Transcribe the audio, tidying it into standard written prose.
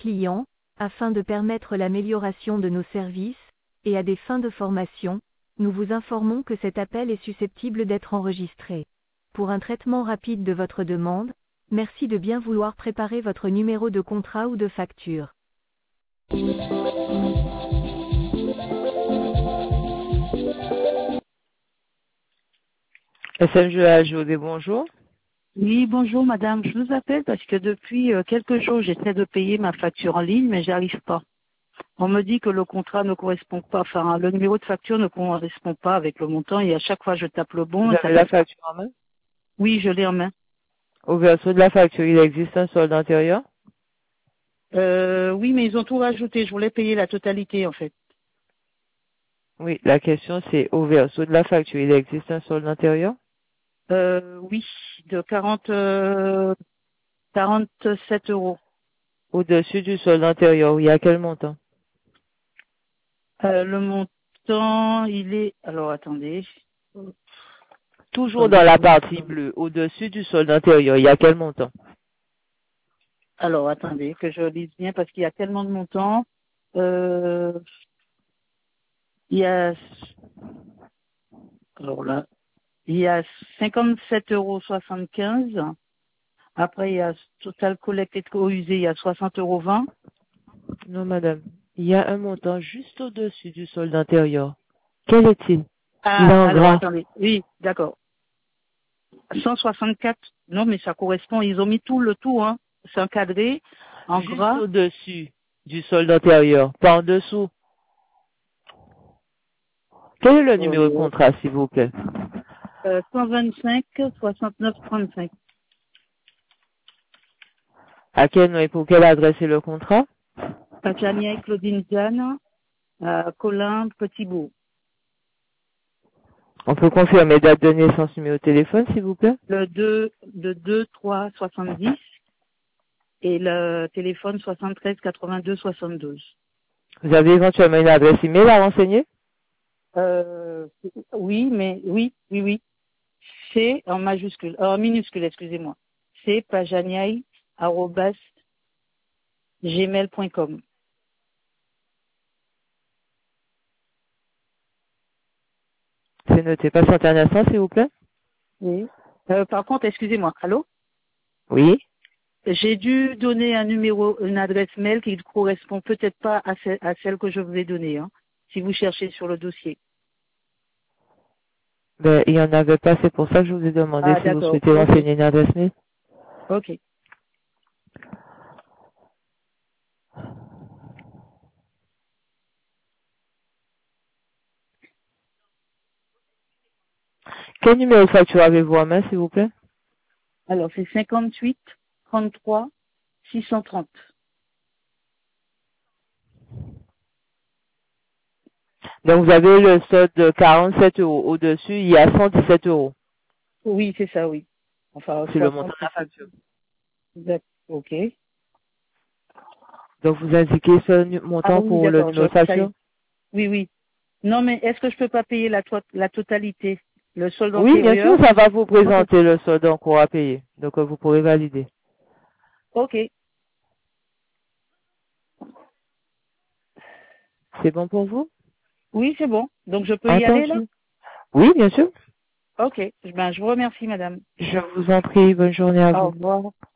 clients, afin de permettre l'amélioration de nos services, et à des fins de formation, nous vous informons que cet appel est susceptible d'être enregistré. Pour un traitement rapide de votre demande, merci de bien vouloir préparer votre numéro de contrat ou de facture. SMGA José, bonjour. Oui, bonjour madame. Je vous appelle parce que depuis quelques jours, j'essaie de payer ma facture en ligne, mais j'arrive pas. On me dit que le contrat ne correspond pas, enfin, le numéro de facture ne correspond pas avec le montant et à chaque fois je tape le bon. Vous Et avez ça la passe pas. facture en main? Oui, je l'ai en main. Au verso de la facture, il existe un solde antérieur? Oui, mais ils ont tout rajouté. Je voulais payer la totalité en fait. Oui, la question c'est au verso de la facture, il existe un solde antérieur? Oui, de 47 euros. Au-dessus du solde antérieur, il y a quel montant? Le montant, il est... Alors attendez. Toujours dans la partie bleue, au-dessus du solde antérieur, il y a quel montant? Alors attendez, que je lise bien parce qu'il y a tellement de montants. Il y a... Alors là, il y a 57,75 €. Après, il y a Total Collect Eco usé, il y a 60,20 €. Non, madame. Il y a un montant juste au-dessus du solde antérieur. Quel est-il? Il est Ah, en alors gras. attendez. Oui, d'accord. 164. Non, mais ça correspond. Ils ont mis tout le tout, hein. C'est encadré, en Juste gras. au-dessus du solde antérieur, pas en dessous. Quel est le numéro de contrat, s'il vous plaît? 125 69 35. À quel nom et pour quelle adresse est le contrat? Pachania et Claudine Jeanne, Colin Petitbourg. On peut confirmer date de naissance, numéro de téléphone, s'il vous plaît? Le 2 3 70 et le téléphone 73 82 72. Vous avez éventuellement une adresse email à renseigner? Oui, mais oui. C'est en majuscule, en minuscule, excusez-moi. C'est pajaniaï@gmail.com. C'est noté. Patientez un instant, s'il vous plaît. Oui. Par contre, excusez-moi. Allô? Oui. J'ai dû donner un numéro, une adresse mail qui ne correspond peut-être pas à celle que je vous ai donnée, hein, si vous cherchez sur le dossier. Ben, il n'y en avait pas, c'est pour ça que je vous ai demandé Ah, si vous d'accord. souhaitez Ok. renseigner une adresse mail. Ok. Quel numéro de facture avez-vous en main, s'il vous plaît? Alors, c'est 58 33 630. Donc, vous avez le solde de 47 euros. Au-dessus, il y a 117 euros. Oui, c'est ça, oui. Enfin, C'est le montant 60 de la facture. Ok. Donc, vous indiquez ce Ah montant oui, pour le d'accord. numéro de facture? Oui. Non, mais est-ce que je peux pas payer la totalité? Le solde Oui, bien sûr, antérieur? ça va vous Ok. présenter le solde encore à payer. Donc, vous pourrez valider. Ok. C'est bon pour vous? Oui, c'est bon. Donc, je peux y aller, là? Entendu. Oui, bien sûr. Ok. Ben, je vous remercie, madame. Je vous en prie. Bonne journée à Au vous. revoir.